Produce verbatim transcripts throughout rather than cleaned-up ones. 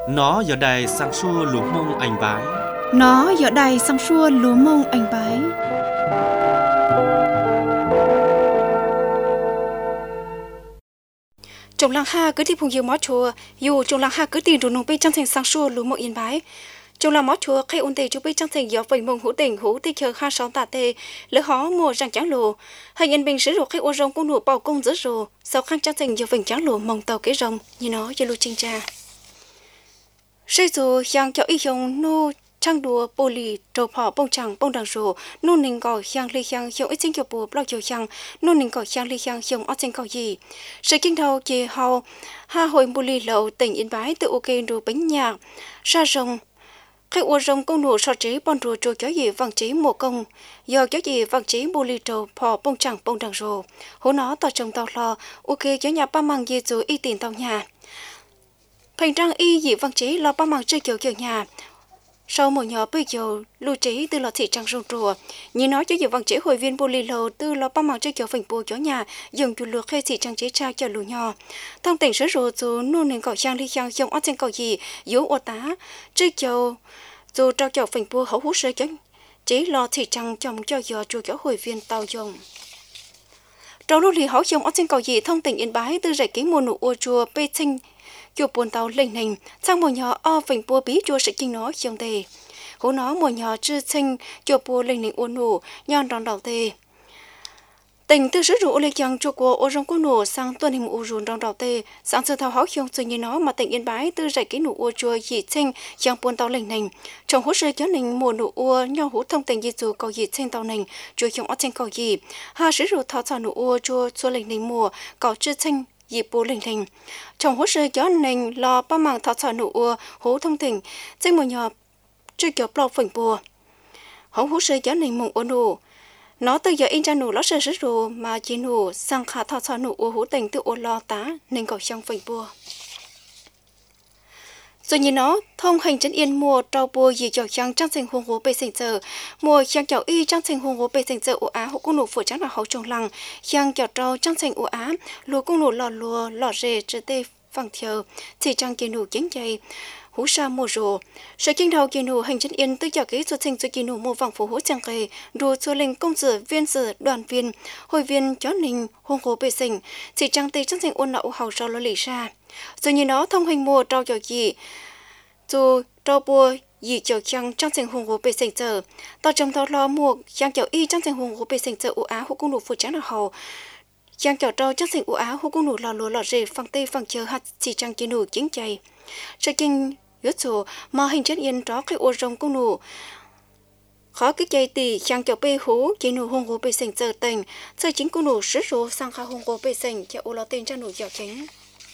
Nó giờ đây sang xua lúa mông anh bái. Nó giờ đây sang xua lúa mông anh bái. Trong làng ha cứ đi phùng nhiều mó chùa, dù trong làng ha cứ đi đủ nông bê trong thành sang xua lúa mông yên bái. Trong làng mó chùa khai ôn tề cho bê trong thành gió vầy mông hữu tỉnh hữu tê chờ ha sáu tà tê, lỡ hó mùa răng trắng lùa. Hai nhân bình sử dụng khai ô rồng cung nụ bào cung giữa rùa, sau khăn trong thành gió vành trắng lùa mông tàu kế rồng, như nó cho lưu trinh tra. Xây dù giang cho y dòng nô trang đùa bồ lì trầu phỏ bông chẳng bông đằng rùa, nô nình gò giang lì giang dòng ít sinh cho bùa bao chiều giang, nô nình gò giang lì giang dòng ót sinh gò gì. Sự kinh thầu chỉ hầu ha hồi bồ lì lậu tỉnh Yên Bái từ ok đồ bánh nhạc, ra rồng. Khách ua rồng công nụ so chế bọn rùa trồ chó gì vàng chế mùa công, do chó gì vàng chế bồ lì trầu phỏ bông chẳng bông đằng rùa. Hố nó tỏ trồng tàu lo, ok chó nhà ba mang dê dù y tiền tàu nhà. Thành trang y dị văn chế lo ba mang chơi kiểu kiểu nhà. Sau một nhỏ bây giờ lưu trí từ lọ thị trang rồng rùa, như nói cho dị văn chế hội viên bồ lì lầu từ lo ba mang chơi kiểu phình bồ chó nhà, dùng chủ lược khai thị trang chế trao cho lù nhỏ. Thông tỉnh sớ rùa dù nô nên cỏ trang ly trang dùng ớt trên cỏ gì, yếu ô tá, chơi kiểu dù trao kiểu phình bồ hấu hút sơ chánh, chế lo thị trang trong cho giờ chùa kiểu hội viên tàu dùng. Trong lúc lì hấu dùng ớt trên cỏ gì thông tỉnh Yên Bái từ rải kính mùa nụ ua chùa bê tinh chùa buồn tàu lên hình sang mùa nhỏ o phình bùa bí chùa sự kinh nó trong tề hố nó mùa nhỏ chư sinh chùa bùa lên hình uốn nổ nhon đòn đầu tề tình từ sử dụng lấy chăng chùa của ô rong cô nổ sang tuần hình u rùn đòn đầu tề sang sơ thao háo khiong rồi như nó mà tỉnh Yên Bái từ giải cái nụ ua chùa dị sinh trong buồn tàu lên hình trong hố sơ chó hình mùa nụ ua nhau hú thông tình dị dù cầu dị sinh tàu hình chùa trong ở trên cầu dị ha sử dụng thao thao nụ ua chùa chùa lên hình mùa cầu chư sinh dịp bố linh linh trong hỗ trợ cho nên lo ba mảng thọ thọ nụ ua hố thông tình danh một nhỏ chưa kiểu bao phình bùa hỗ hỗ trợ cho nên mộng ua nụ nó từ giờ in ra nụ nó sẽ rất rồi mà chỉ nụ sang khả thọ thọ nụ ua hố tình tự ua lo tá nên cầu trong phình bùa rồi như nó thông hành chân yên mùa trâu bùa gì cho trang trang sinh huống hố bê sinh giờ mùa trang chảo y trang sinh huống hố bê sinh giờ ủ á hộ cung nụ phổ trang là hậu trồng lăng trang chảo trâu trang sinh ủ á lúa cung nụ lò lúa lò rề trừ tê phẳng thiều chỉ trang kia nụ chính dây hú sa mùa rùa sự kinh đầu kia nụ hành chân yên tư chảo ký xuất sinh cho kia nụ mùa vàng phổ hố trang kề đùa xua linh công tử viên sử đoàn viên hội viên chó ninh huống hố bê sinh chỉ trang tê trang sinh ôn nậu hậu rau lo lì ra rồi như nó thông hành mùa trâu chảo gì dù trâu bùa gì chảo chăng trong thành huống hố bê sinh giờ tao trong tao lo mua chăng chảo y trong thành huống hố bê sinh giờ u á hộ cung nụ phụ trắng là hầu chăng chảo trâu trong thành u á hộ cung nụ lò lúa lò rề phăng tây phăng chờ hạt chỉ chăng kia nụ chính chay cho kinh yết số mà hình chất yên đó cái ô rồng cung nụ khó cái chay tì chăng chảo bê hú kia nụ huống hố bê sinh giờ tình giờ chính cung nụ sứ số sang khá huống hố bê sinh cho ô lo tên cho nụ giỏ chính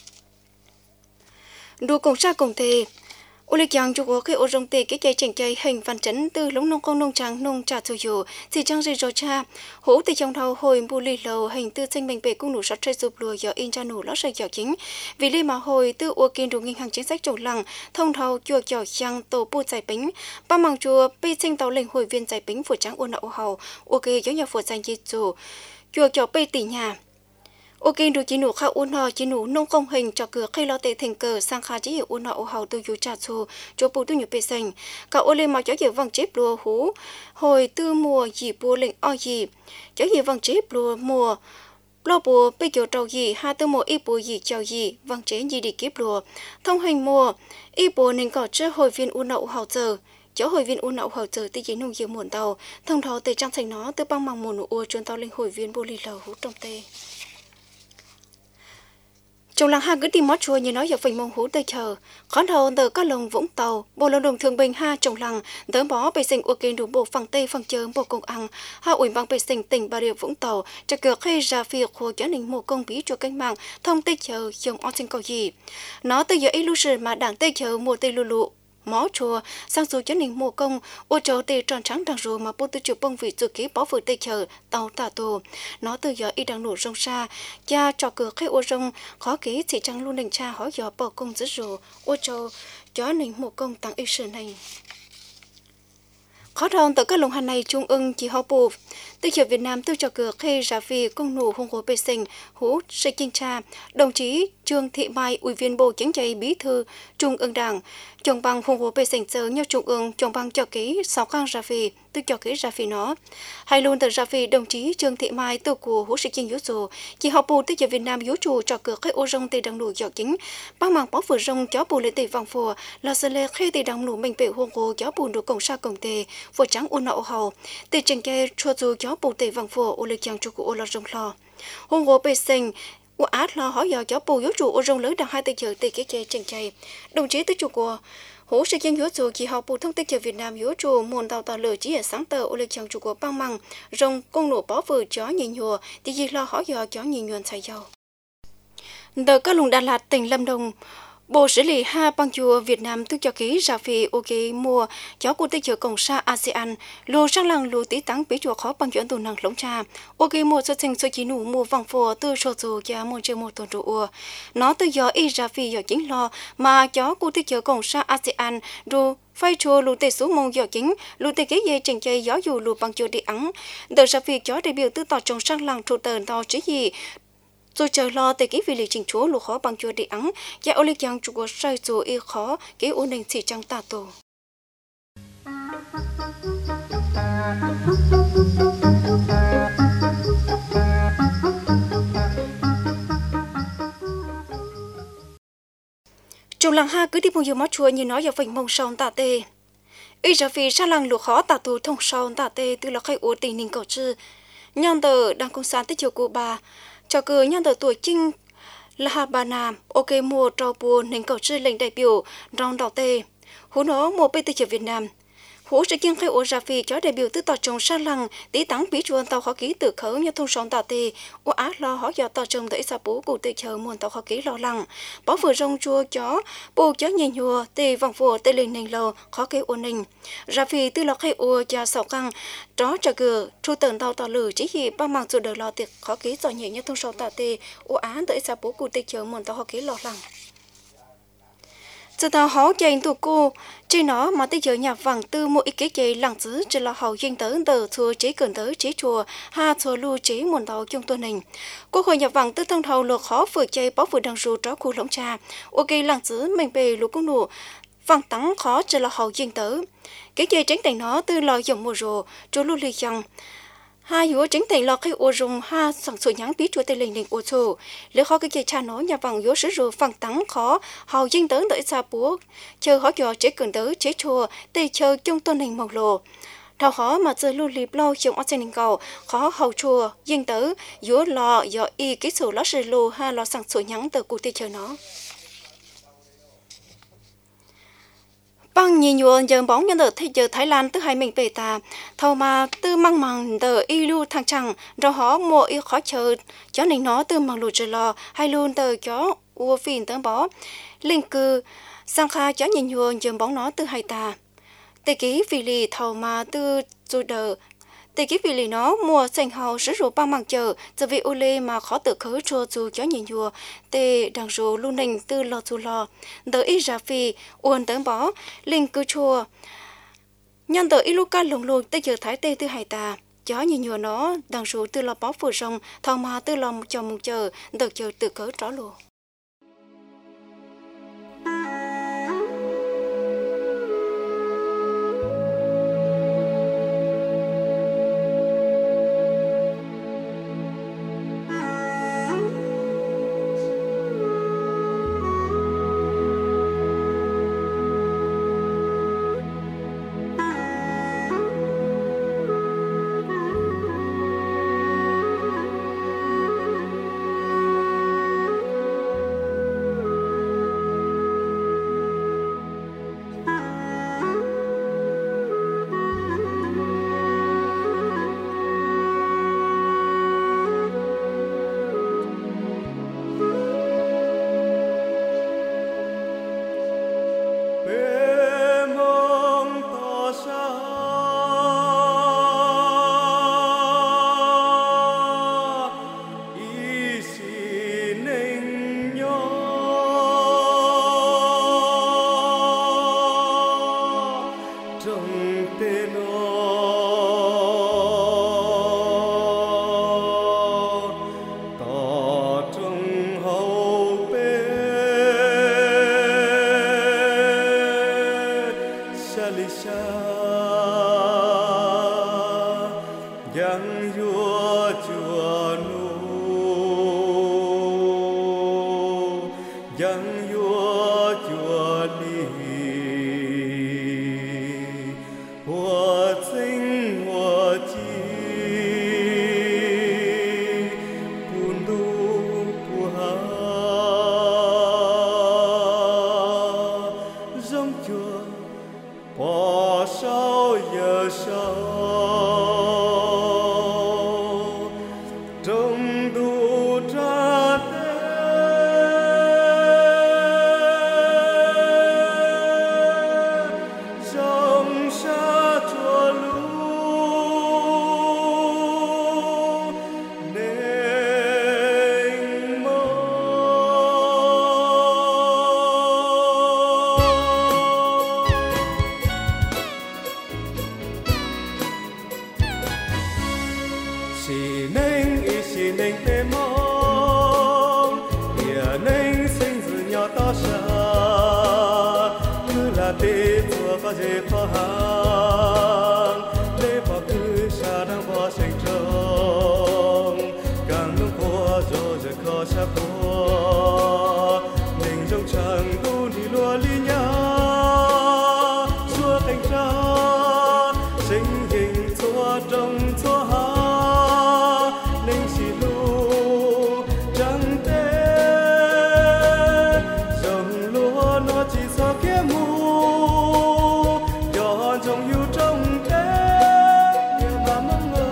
đua cùng xa cùng thề ô lịch giang chụp cái ô rong tê cái cây chỉnh cây hình văn chấn từ lúng nông công nông trắng nông trà thù dụ thì trang rì rò cha hố từ trong thầu hồi bù lì lầu hình tư sinh mình về cung nụ sắt chơi sụp lùa giờ in cha nụ lót sợi giỏ chính vì li mà hồi từ ô kiên đủ ngân hàng chính sách trồng lằng thông thầu chùa giỏ giang tổ bù giải bính ba mảng chùa pi sinh tàu lệnh hồi viên giải bính phủ trắng ô nậu hầu ok giống nhà phủ danh di chủ chùa giỏ pi tỷ nhà ok đủ chỉ nụ khao uốn hò chỉ nụ nông công hình cho cửa khi lo tệ thành cờ sang khá chỉ hiểu uốn hò hầu từ dù trà xù cho bù tu nhiều bê sinh cả ô lên mà cho hiểu vàng chép lùa hú hồi tư mùa gì bùa lệnh o gì cho hiểu vàng chép lùa mùa lo bùa bây giờ trâu gì ha tư mùa y bùa gì chào gì vàng chế gì đi kiếp lùa thông hành mùa y bùa nên có trước hồi viên uốn hò hầu giờ chỗ hội viên u nậu hậu giờ tây nông nhiều muộn tàu thông thầu tây trang thành nó từ băng măng muộn u chuyên tàu lên hội viên bô lì lầu hú trong tây trong làng ha cứ tìm mót chùa như nói giờ phình mông hú tây chờ khán đầu từ các lồng vũng tàu bộ lao động thường bình ha trong làng tớ bó bề sinh u kên đủ bộ phẳng tây phẳng chớm bộ công ăn ha ủy ban bề sinh tỉnh bà rịa vũng tàu cho cửa khi ra phía khu gia đình một công bí chùa canh mạng thông tây chờ dùng ở trên cầu gì nó từ giờ ít lưu sử mà đảng tây chờ mùa tây lù lụ mó chùa sang dù cho nên mùa công ô châu tê tròn trắng đằng rồi mà bố tư chụp bông vị dự ký bỏ vừa tê chờ tàu tà tù nó từ giờ y đang nổ rong xa cha trò cửa khai ô rong khó ký chỉ trăng luôn đình cha hỏi giờ bỏ công dứt rồi ô châu cho nên mùa công tăng y sự này khó thòng từ các lồng hàng này trung ương chỉ họ bù từ chiều Việt Nam từ cho cửa khi ra vì công nụ hùng hồ bê sinh hú sẽ kinh tra đồng chí Trương Thị Mai ủy viên bộ chính trị bí thư trung ương đảng chồng bằng hùng hồ bê sinh giờ nhau trung ương chồng bằng cho ký sáu khang ra vì từ cho ký ra vì nó hay luôn từ ra vì đồng chí Trương Thị Mai từ của hú sẽ kinh yếu dù chỉ họ bù từ chiều Việt Nam yếu chủ cho cửa cái ô rong tây đằng nụ dọ chính băng mảng bó vừa rong chó bù lệ tây vàng phùa là sẽ lệ khi tây đằng nụ mình bể hùng hồ chó bù nụ cổng sa cổng tề vừa trắng u nọ hầu tây trên kia chua dù chó bù tây vàng phùa ô lệ chàng chủ của ô là rong lò hùng hồ bê sinh u át lo hỏi giờ chó bù yếu chủ ô rong lớn đang hai tay chờ tây cái chơi trên chơi đồng chí tứ chủ của hố sẽ dân yếu chủ kỳ họp bộ thông tin chờ Việt Nam yếu chủ muốn đào tạo lửa chỉ ở sáng tờ ô lệ chàng chủ của băng măng rong công nổ bó vừa chó nhìn nhùa thì gì lo hỏi giờ chó nhìn nhuần xài dầu đợt các lùng Đà Lạt tỉnh Lâm Đồng Bộ xử lý ha bang chùa Việt Nam tức cho ký ra phi ok mua chó của tích chợ cổng sa a sê an lô sang lăng lô tí tăng bí chùa khó bang chùa tù năng lống trà ok mua cho sinh số chỉ nụ mua vàng phò từ số dù cho mua chơi một tuần rượu nó từ giờ y ra phi giờ chính lo mà chó của tích chợ cổng sa a sê an rồi phai chùa lù tê số mông giờ chính lù tê kế dây trình chơi gió dù lù bang chùa đi ắng đợt ra phi chó đại biểu tư tỏ trong sang lăng thủ tờ tỏ chứ gì rồi chờ lo tới cái vị lý trình chúa lục khó bằng chúa đi ắng và ô lịch giang chúa sai chúa y khó cái ổn định chỉ trăng tà tổ trong làng ha cứ đi mua nhiều món chua như nói giờ phình mông sòng tà tê y giờ vì sang làng lục khó tà tổ thông sòng tà tê từ là khai ổn tình hình cầu chư nhân tờ đang công sản tới chiều cô bà cho cử nhân tờ tuổi trinh là hà bà nam ok mua trò buồn nên cầu sư lệnh đại biểu rong đỏ tê hú nó một bên từ chiều Việt Nam hú sẽ kiêng khai ô ra phi cho đại biểu tư tỏ trồng sa lăng tí tắng bí chuồn tàu khó ký từ khấu như thông sóng tàu tê ô á lo hỏi giờ tàu trồng tới sa bố cụ tê chờ muôn tàu khó ký lo lăng bó vừa rong chua chó bố chó nhìn nhùa tê vòng phù tê lên nền lầu khó ký ô ninh ra phi tư lọc khai ô cha sầu căng đó cho cửa thu tần tàu tàu lử chỉ khi ba mang dù đời lo tiệc khó ký giỏi nhẹ như thông sóng tàu tê ô á tới sa bố cụ tê chờ muôn tàu khó ký lo lăng giờ tao hỏi chơi tụi cô trên nó mà tới giờ nhà vàng tư mỗi cái chơi lằng xứ chỉ là hậu duyên tới tờ chùa chế cần tới chế chùa ha chùa lưu chế muôn tàu trong tuần hình cô hồi nhà vàng tư thông thầu lược khó vừa chơi bó vừa đằng ru đó khu lỗng trà ok lằng xứ mình bề lục cũng nụ vàng tắng khó chỉ là hậu duyên tới cái chơi tránh thành nó từ lò dòng mùa rồ chỗ lưu lì chăng hai yếu chính thành lọ khi ô rung ha sản xuất nhãn bí chúa tây linh linh ô tô nếu khó cái chơi cha nó nhà vàng yếu sử dụng phẳng tắng khó hầu dinh tới tới xa búa chờ họ cho chế cần tới chế chùa tây chờ trong tôn hình mộc lộ thao khó mà giờ lưu lịp lâu trong ở trên cầu khó hầu chùa dinh tới yếu lò do y cái số lót sử lô ha lò sản xuất nhãn từ cụ tây chờ nó băng nhìn nhuận giờ bóng nhân ở thế giờ Thái Lan từ hai mình về ta thầu mà từ măng măng tờ y lưu thằng chẳng rồi họ mua y khó chờ cho nên nó từ măng lụt rồi lò hay luôn tờ chó ua phìn tớ bó linh cư sang kha chó nhìn nhuận giờ bóng nó từ hai ta tê ký vì lì thầu mà từ rồi đờ tê ký vì lì nó mua xanh hào sử dụng băng măng chờ giờ vì ô lê mà khó tự khởi chua dù chó nhìn nhuận tê đang rồi luôn nành từ lò dù lò tờ y ra phi uốn tớ bó linh cư chua nhân tờ y luka lồng lồng tê giờ thái tê từ hai ta chó nhìn nhuận nó đang rồi từ lò bó vừa rồng thầu mà từ lò cho mùng chờ tờ chờ tự khởi rõ lùa yang yua chùa nu yang yua chùa li wo chính wo chi bùn du bu ha giống chùa bỏ sao giờ sao trong đủ tra sông xa chùa lu nên mơ chỉ nên ý chỉ nên tê mong địa nên sinh dự nhỏ to xa cứ là tê chùa có dễ khó hàng lễ bỏ cứ xa đang bỏ sinh trong càng lúc khó rồi giờ khó xa khó mình trong chẳng tu đi lúa lý nhá xua cánh ra sinh hình xua trong xua hà nên xì lu trắng tê dòng lúa nó chỉ so kia mù gió trong yêu trong thế nhưng mà mong ngờ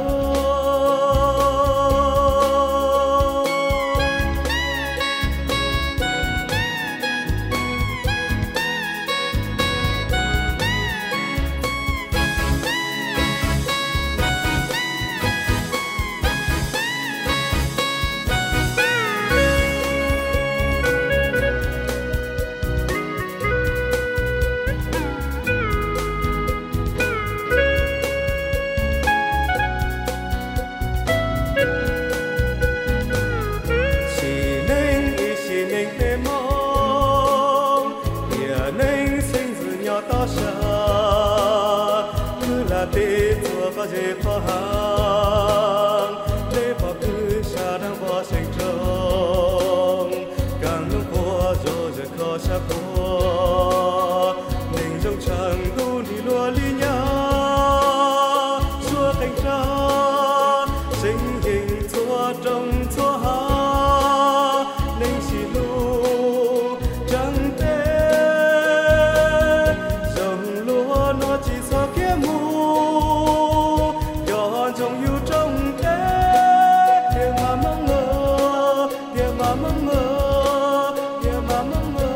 chỉ nên ý chỉ nên tê mong địa nên sinh dự nhỏ to xa cứ là tê chùa có dễ khó hàng lễ bỏ cứ xa đang bỏ sinh trong càng lúc khó rồi giờ khó xa khó mình trong chẳng tu đi lúa lý nhá xua cánh ra sinh hình xua trong xua hà nên xì lu trắng tê dòng lúa nó chỉ so kia mù gió trong yêu trong thế để mà mong ngờ để mà mong ngờ để mà mong ngờ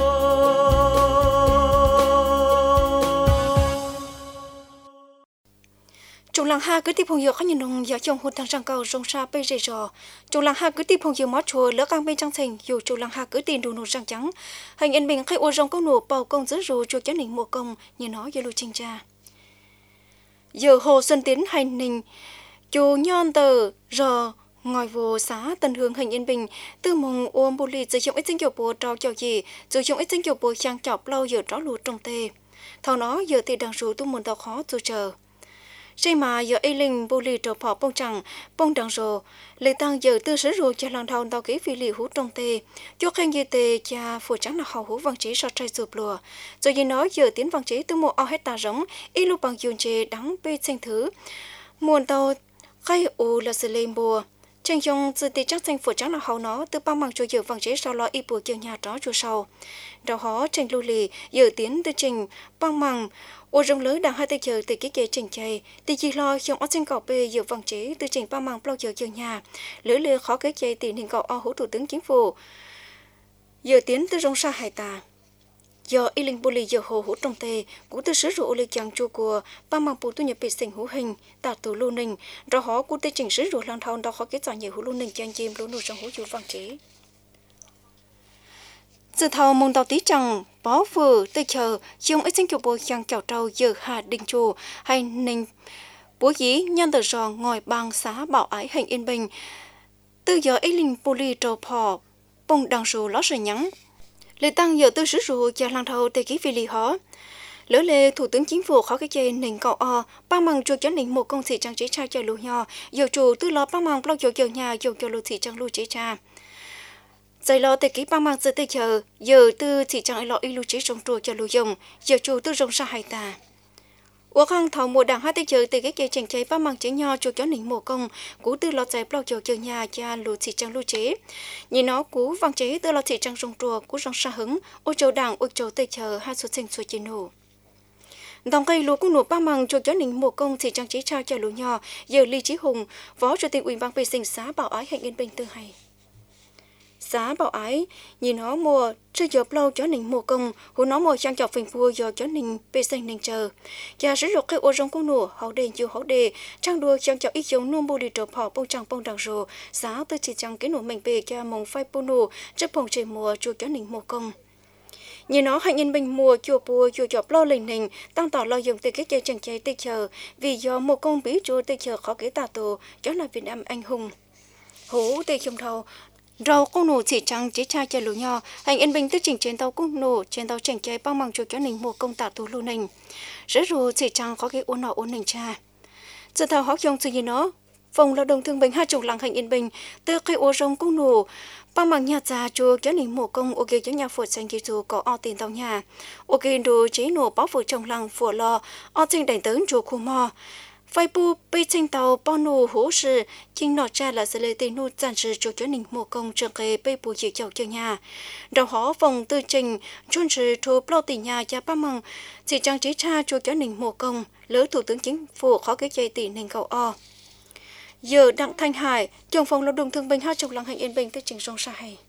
Trung lăng ha cứ tiếp phong yêu khách nhìn nông giờ trong hôn thang răng cầu rong xa bây giờ rò Trung lăng ha cứ tiếp phong yêu mót chùa lỡ căng bên trong thành dù Trung lăng ha cứ tiền đồ nổ răng trắng hành yên bình khai ô rong công nổ bầu công giữ rù chùa chấn nỉnh mùa công như nó giờ lưu trình tra giờ hồ xuân tiến hành nình chù nhon tờ rò ngồi vô xá tân hương hành yên bình tư mong ôm bù lì sử dụng ít sinh kiểu bùa trao chào gì sử dụng ít sinh kiểu bùa trang chọc lâu giờ rõ lụt trong tê thao nó giờ thì đang rù tu muốn tao khó dù chờ Rồi mà giờ ấy linh bù lì trò phỏ bông chẳng, bông đằng rồ, lấy tăng giờ tư sử rùa cho lòng thầu tàu kế phi lì hút trong tê, cho khen như tê cha phù trắng là hầu hút văn chế so trai rụp lùa. Rồi như nói giờ tiến văn chế tư mộ ao hết tà rống, y lúc bằng dùn chê đắng bê xanh thứ. Muôn tàu khai ủ là sự lên bùa. Trên dòng dự tì chắc xanh phù trắng là hầu nó từ băng bằng cho giờ văn chế sau lo y bùa kiều nhà đó chùa sau. Đào hó trên lưu lì giờ tiến tư trình băng bằng ô rong lớn đang hai tay chờ từ cái kế trình chạy thì chỉ lo trong ớt xanh cỏ bê giờ văn chế tư trình băng bằng bao giờ kiều nhà lưỡi lưỡi khó kế chạy thì nên cậu ao hữu thủ tướng chính phủ giờ tiến từ rong xa hải tà giờ y linh bồ lì giờ hồ hữu trong tề cũng từ sứ rượu lịch chẳng chua của băng bằng bù tu nhập bị sinh hữu hình tạt tù lưu ninh rồi họ cũng tư trình sứ rượu lang thôn đó khó kế chọn nhiều hữu lưu ninh trang chim lưu nụ trong hữu chủ văn chế dự thầu mong tàu tí chẳng bó vừa tới chờ dùng ít sinh kiểu bồi chẳng chào trâu giờ hà đình chùa hay ninh bố dí nhân tờ rò ngồi bằng xá bảo ái hành yên bình từ giờ ấy linh bồ lì trò phò bông đằng rù ló rồi nhắn lời tăng giờ tư sứ rù cho lang thầu tê ký phi lì hó lỡ lệ thủ tướng chính phủ khó cái chơi nền cầu o ba măng chuột cho nền một công sĩ trang trí cha cho lũ nhỏ dầu chủ tư lo ba măng bao dầu dầu nhà dầu cho lũ thị trang lũ chế cha giải lo từ ký ba măng giờ tới chờ giờ tư thị trang lo ilu chế trồng trùa cho lũ dùng dầu chủ tư rồng sa hai ta Ủa khang thầu mùa đảng hai tới chờ từ cái cây chèn cháy ba măng chế nho chuột cho nền một công cú tư lo giải bao dầu dầu nhà cha lũ thị trang lũ chế nhìn nó cú vang chế tư lo thị trang trồng trùa cú rồng sa hứng ô châu đảng ô châu tới chờ hai số sinh số chế nổ Đồng cây lúa cũng nổ ba măng chuột cho nền một công thì trang trí trao cho lúa nhỏ giờ Lý Chí Hùng phó chủ tịch ủy ban vệ sinh xã Bảo Ái huyện Yên Bình tư hay xã Bảo Ái nhìn nó mùa chưa dập lâu cho nền một công hồ nó mùa trang chọc phình vua giờ cho nền vệ sinh nền chờ và sử dụng cái ô rong cũng nổ hậu đề chiều hậu đề trang đua trang chọc ít giống nôm bù đi trộp họ bông trang bông đằng rồ xã tư chỉ trang cái nổ mình về cho mông phai bù nổ chấp bông trời mùa chuột cho nền một công Như nó hạnh nhân bình mùa chùa bùa chùa chọp lo lình nình tăng tỏ lo dùng từ cái chơi chẳng chơi tê chờ vì do một công bí chùa tê chờ khó kế tà tổ cho là Việt Nam anh hùng hố tê trong đầu rau công nổ chỉ trắng chế cha chơi lúa nhỏ hạnh nhân bình tức chỉnh trên tàu công nổ trên tàu chẳng chơi băng bằng chùa cho nình một công tà tổ lô nình rất rồi chỉ trắng khó kế ôn nọ ôn nình cha giờ thảo học dùng từ như nó phòng lao động thương bình hai chục làng hạnh yên bình từ cái ô rong công nổ Bằng bằng nhà già chùa cho nền mộ công ok cho nhà phật sang Giêsu có o tiền tàu nhà ok đồ chế nổ báo phật trong làng phật lo o trên đánh tấn chùa khu mò phai bu bị trên tàu bao nổ hố sự kinh nọ cha là sẽ lấy tiền nô暂时chùa cho nền mộ công trường kề bị bù chịu chậu cho nhà đầu họ phòng tư trình chuyên sự thu bao tiền nhà cha ba măng chỉ trang trí cha chùa cho nền mộ công lỡ thủ tướng chính phủ khó cái chơi tiền nền cầu o giờ Đặng Thanh Hải, trưởng phòng lao động thương binh hai chục làng hạnh yên bình tới trình sông sa hay.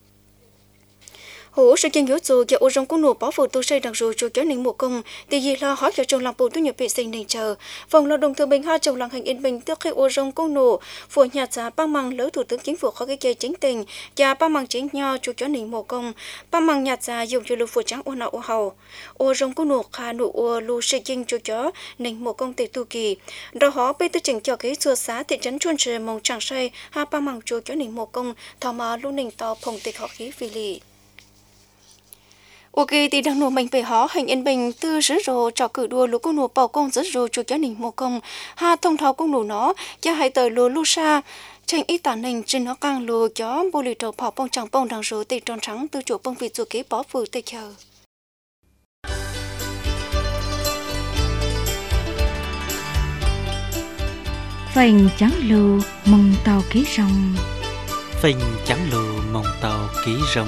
Hổ sự kiện yếu dù giờ ô rong cũng nổ báo phủ tu xây đặc dù cho cho nền một công, thì gì lo hỏi cho trong làng bộ tu nhập vệ sinh nền chờ. Phòng lao động thương binh hai chục làng hạnh yên bình trước khi ô rong cũng nổ, phủ nhà giá ba măng lỡ thủ tướng chính phủ khó cái chơi chính tình, và ba măng chính nho cho cho nền một công, ba măng nhà giá dùng cho lưu phủ trắng ô nọ ô hầu. Ô rong cũng nổ khá nụ ô lưu sự kiện cho cho nền một công tệ tu kỳ. Rồi họ bây tư chỉnh cho cái chùa xã thị trấn chuyên sự mong chẳng say hai ba măng cho cho nền một công, thọ mà lưu nền tàu phòng tịch họ khí phi lì. Ok thì đang nổ mình về họ hành yên bình tư rứ rồ cho cử đua lũ công nổ bảo công rứ rồ cho cho nền một công ha thông tháo công nổ nó cho hai tờ lúa lu sa tranh ít tản nền trên nó càng lúa chó bô lì trầu跑 bông trắng bông đằng rồ tê tròn trắng từ chỗ bông vịt rồi kế bỏ phử tê chờ phành trắng lù mông tàu ký rồng phình trắng lù mông tàu ký rồng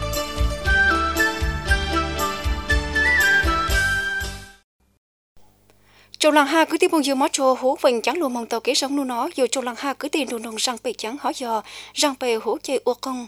Châu làng ha cứ tiếp bông dưa mót cho hú vành trắng luôn mong tàu kế sống luôn nó dù châu làng ha cứ tiền đồ nồng răng bể trắng hỏi dò răng bể hú chơi ô công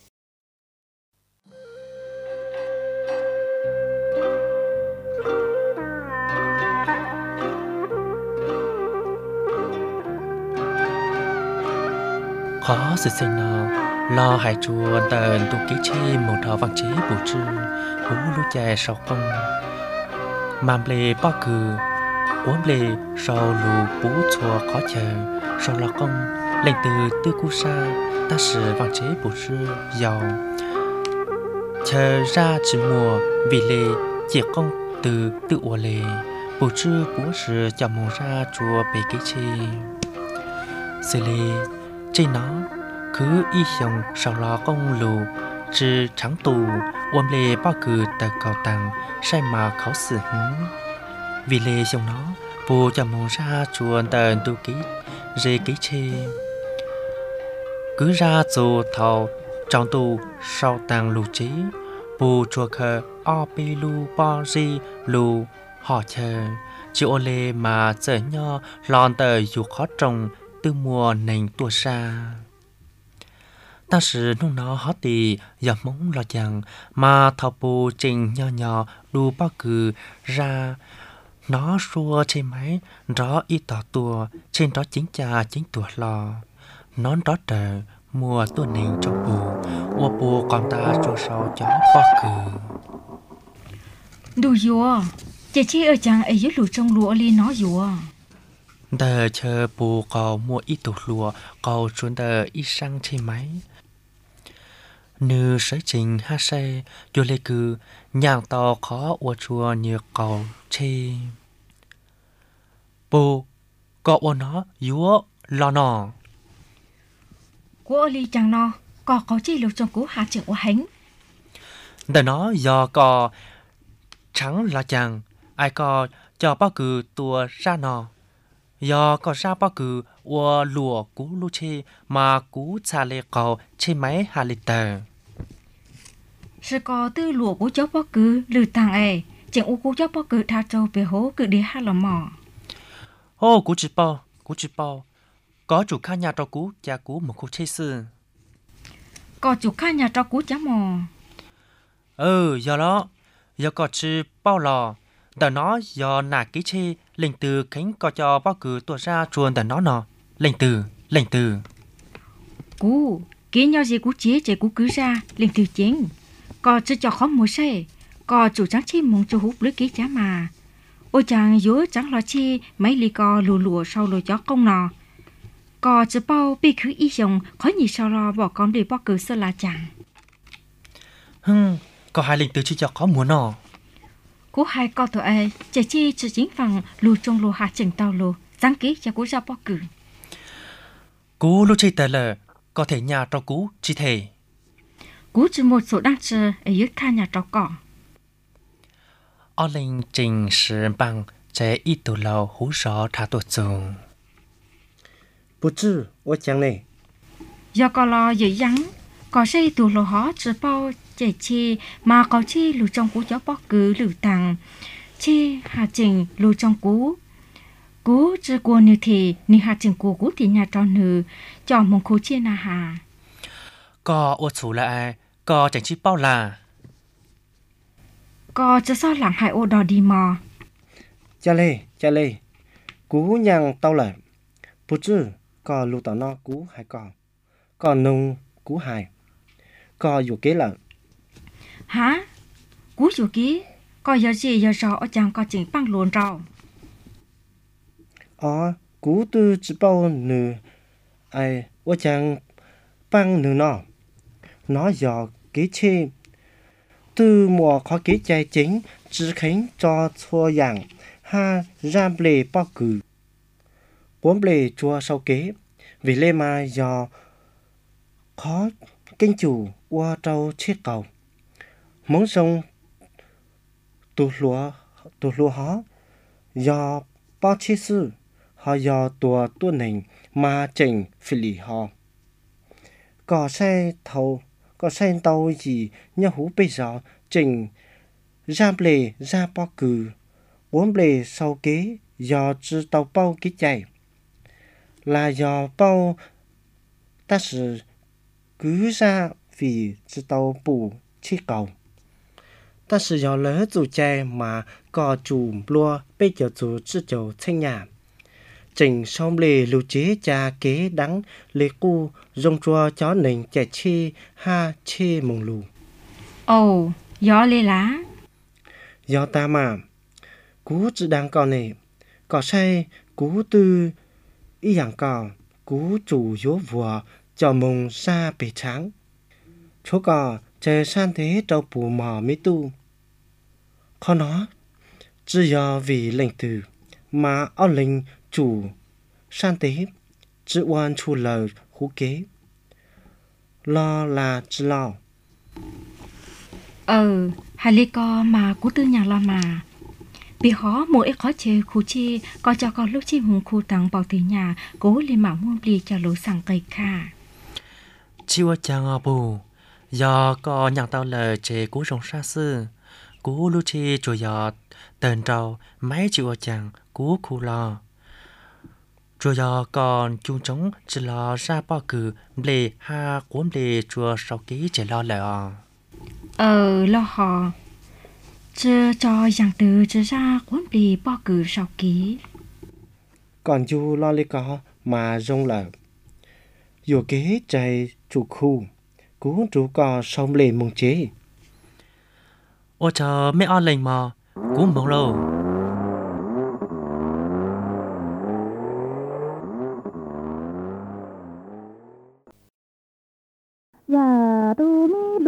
khó sự sinh nào lo hải chuồn tần tu ký chi một thọ văn chế bổ trư hú lú chè sau công màm lê bao cừ uống lê sau lù bú chùa khó chờ sau là công lệnh từ tư cú sa ta sử văn chế bổ trư giàu chờ ra chỉ mùa vì lê chỉ công từ tự ủa lê bổ trư bố sử cho mùa ra chùa bề ký chi xử lê trên nó cứ y dòng sau lo công lù trừ trắng tù ôm lê bao cừ tờ cầu tàng sai mà khó xử hứng vì lê dòng nó bù cho mong ra chuồn tờ tu ký rê ký chê cứ ra dù thầu trong tù sau tàng lù trí bù chùa khờ o bê lù bo ri lù họ chờ chỉ ô lê mà giờ nho lon tờ dù khó trồng từ mùa nền tua xa ta sử nung nó hót tì giờ móng lo chẳng mà thảo bù trình nhỏ nhỏ đu bao cừ ra nó xua trên máy rõ y tỏ tua trên đó chính cha chính tuổi lò nón đó trời mùa tua nền trong bù ua bù còn ta cho sau chó bao cừ đủ dùa chị chi ở chẳng ấy dưới lụt trong lúa li nó dùa Đờ chờ bù cầu mua ít tủ lùa cầu xuống đờ ít sang trên máy nữ sấy trình ha xe cho lê cư nhàng tàu khó ua chùa như cầu chi bố có ua nó yếu lo nọ Của ô ly chẳng nó, có có chi lục trong cú hạ chữ của hánh. để nó do có trắng là chàng ai có cho bao cử tua ra nọ do có ra bao cử ua lùa cú lu chi mà cú xa lê cầu chi máy hà lì tờ Sẽ có tư lụa của cháu bó cử lử tàng ê, chẳng u của cháu bó cử thả trâu về hố cử đi hát lò mò. ô cú chỉ bao cú chỉ bao có chủ khá nhà cho cú cha cú một khu chế sư Có chủ khá nhà trò cú chá mò. ừ do đó do có chỉ bao lò để nó do nà ký chi linh từ khánh có cho bao cử tua ra chuồn để nó nọ linh từ linh từ Cú, kỹ nhau gì cú chế chạy cú cứ ra, liền từ chính. Có chứ cho khó mùa xe, có chủ trắng chi mong cho hút lưới ký chá mà. Ôi chàng dối trắng lo chi mấy ly co lùa lùa sau lùa chó công nọ. Có chứ bao bị khứ y dòng khỏi nhị sau lo bỏ con đi bó cử sơ là chàng. hưng có hai linh từ chỉ cho khó muốn nọ Cú hai con tụi ấy, chạy chi chứ chính phần lùa trong lùa hạ chừng tàu lùa, giáng ký cho cú ra bó cử. cú lúc chơi tờ lờ có thể nhà cho cú chỉ thể Cú chỉ một số đang chờ ở dưới kha nhà trò cỏ. ở linh trình sử bằng chế ít tù lầu hú rõ thả tuột dùng 不知我讲呢， Do có lo dưới rắn, có xây tù lò hó chỉ bao chạy chi mà có chi lù trong cú chó bó cứ lù tàng. Chi hạ trình lù trong cú. Cú chỉ của nữ thì, nữ hạ trình của cú thì nhà trò nữ, cho mong khu chi nà hà. có ô chủ là ai có chẳng chỉ bao là Có chỉ sao lặng hại ô đò đi mò. 家嘞家嘞，姑娘到了，不知个路到那姑还个，个弄姑还，个有几了， Hả? Cú dù ký, có giờ gì giờ rõ ở chàng có chỉnh băng luôn rau. 哦，姑都只包女，哎，我讲帮女呢，那要几钱？từ mùa khó kế trái chính chỉ khánh cho xua dạng ha ram lệ bao cử bốn lệ chua sau kế vì lê mà do khó kinh chủ qua trâu chết cầu món sông tụ lúa tụ lúa hó do bao chết sư họ do tua tua nền mà chỉnh phi lì họ có xe thầu có xe tàu gì nhớ hú bây giờ chỉnh ra lề ra bao cử bốn lề sau kế do chữ tàu bao kế chạy là do bao ta sử cứ ra vì chữ tàu bù chi cầu ta sử do lỡ chủ chạy mà có chủ lúa bây giờ chủ chữ chủ thanh nhà chỉnh xong lề lưu chế cha kế đắng lề cu dùng chua chó nền chạy chi ha chi mùng lù Ồ, gió lê lá. do ta mà cú chỉ đang còn này có say cú tư ý dạng cò cú chủ yếu vừa cho mùng xa bể trắng chỗ cò chờ san thế trâu bù mò mỹ tu khó nó chỉ do vì lệnh từ mà ở lệnh chủ san tế chỉ oan chu lời hú kế lo là chỉ lo Ờ, hai lê co mà cú tư nhà lo mà. Vì khó mỗi ít khó chê khu chi, có cho con lúc chi hùng khu tăng bảo từ nhà, cố lên mạng muôn bì cho lỗ sẵn cây kha. chiêu chàng ở bù do có nhàng tao lời chế cú rong xa sư cú lu chi chùa giọt tờn trâu máy chiêu chàng cú khu lo chùa giọt còn chung trống chỉ lo ra bao cử lề ha cuốn lề chùa sau ký chỉ lo lợ Ờ, lo họ. Chứ cho dàng từ chứ ra cuốn bì bó cử sau ký. còn du lo lê có mà rong lợ dù kế chạy chủ khu cú chủ cò xong lề mong chế ô chờ mấy on lệnh mà cú mong lâu Và tu mi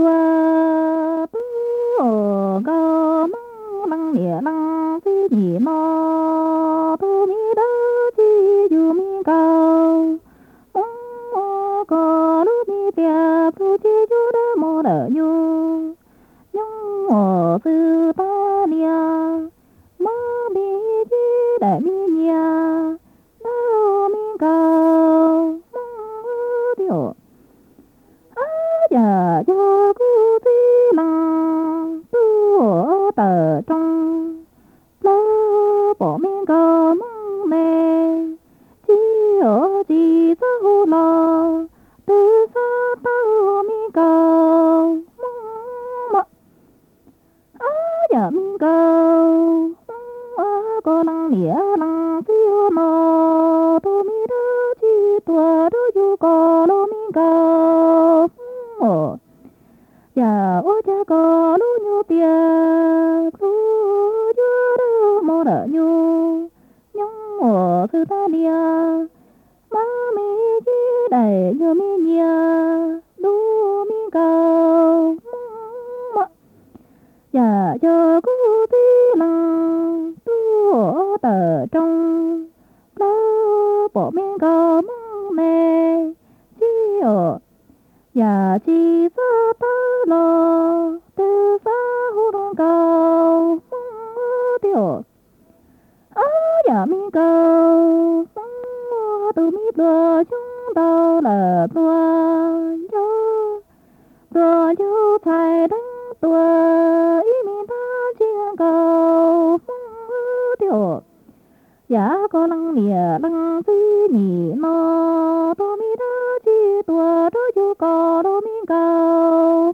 chỉ cho đỡ mò đỡ nhu nhung ở từ ta nia má mi chỉ đại mi nia đâu mi cao mong điều á giờ cho cô tí năng tu ở tờ trong lỡ bỏ miếng cờ mong mê chỉ ở chỉ sao lo từ xa tao miếng cờ mong mà á giờ miếng cờ mong có năng nghĩa năng tiêu nó tu mi đó chỉ tua đó dù có lo miếng cờ mong giờ ô cha có lu nhu tiền lu chưa đâu mò đỡ nhu nhung ở từ ta nia má mi chỉ đầy như mi nia lu mi cao mà giờ cho cô tí năng tu ở tờ trong lỡ bỏ miếng cao mong mê chỉ ở giờ chỉ xa ta lo từ xa hú đông cao mong điều á giờ mi cầu mong từ mi đùa chúng tao là đùa cho đùa cho thầy đánh đùa ý mi ta chiên cầu mong điều giá có lăng lìa lăng tư nhị nó tô mi đó chi tua đó dù có đô mi cao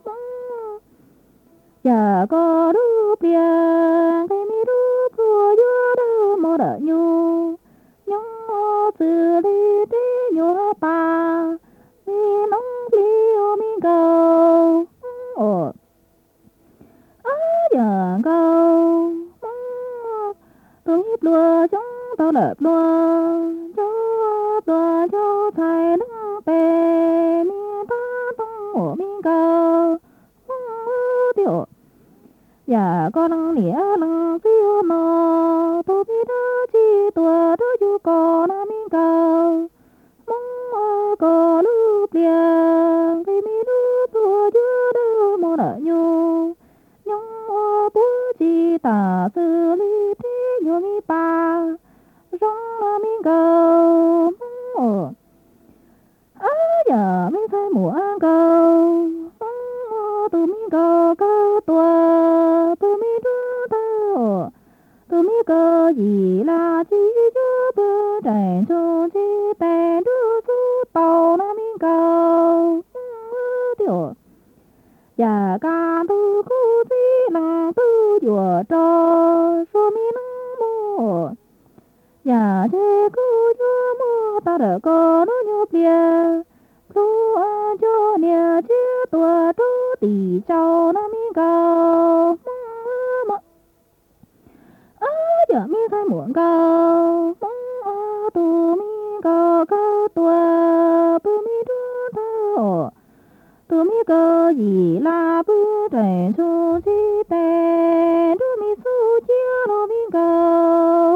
giá có đu bia cây mi đu cua gió đu mò đỡ nhu nhung mò từ đi đi nhu pa mi nông li ô mi cao ồ á giờ cao tôi hít lúa chúng tao lợp lúa cho lúa cho thầy đứng bè mi ta tung ở mi cao điều giờ có năng nghĩa năng phiêu nó tôi biết đó chi tua đó dù có na mi cao mong có lúc liền cây mi lúc tua chưa đâu mò đỡ nhu nhung bố chi ta xử lý thế nhu mi ba rong na mi cao mong á giờ mi thấy mùa cao mong từ mi cao cao tua từ mi đưa tao từ mi cao gì là chỉ cho bơ chạy cho chi bè đưa su tàu na mi cao điều giờ ca tu cu chi năng tu dùa cho số mi năng mô giờ thế cu cho mô ta đỡ có nó nhô bia lu a cho nia chia tua tu tỷ châu na mi cao mà á giờ mi khai muộn cao mong tu mi cao cao tua tu mi đưa tao tu mi cao gì là bu chạy cho chi tè tu mi su chia lo mi cao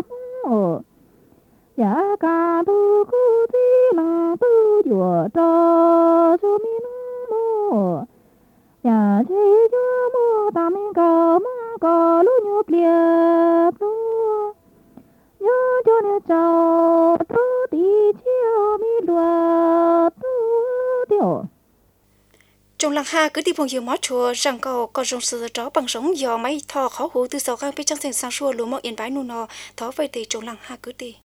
giá ca tu cu ti năng tu dùa cho cho mi năng mô giá chi cho mô ta mi cao mong có lu nhu liệp lu nhớ cho nè cháu tu tí chiêu mi đùa tu điều trong làng ha cứ đi vùng nhiều mót chùa rằng cầu có dùng sự đó bằng sống do máy thò khó hú từ sau gang bên trong thành sang xua lúa mọc yên bái nu nọ thó về từ trong làng ha cứ đi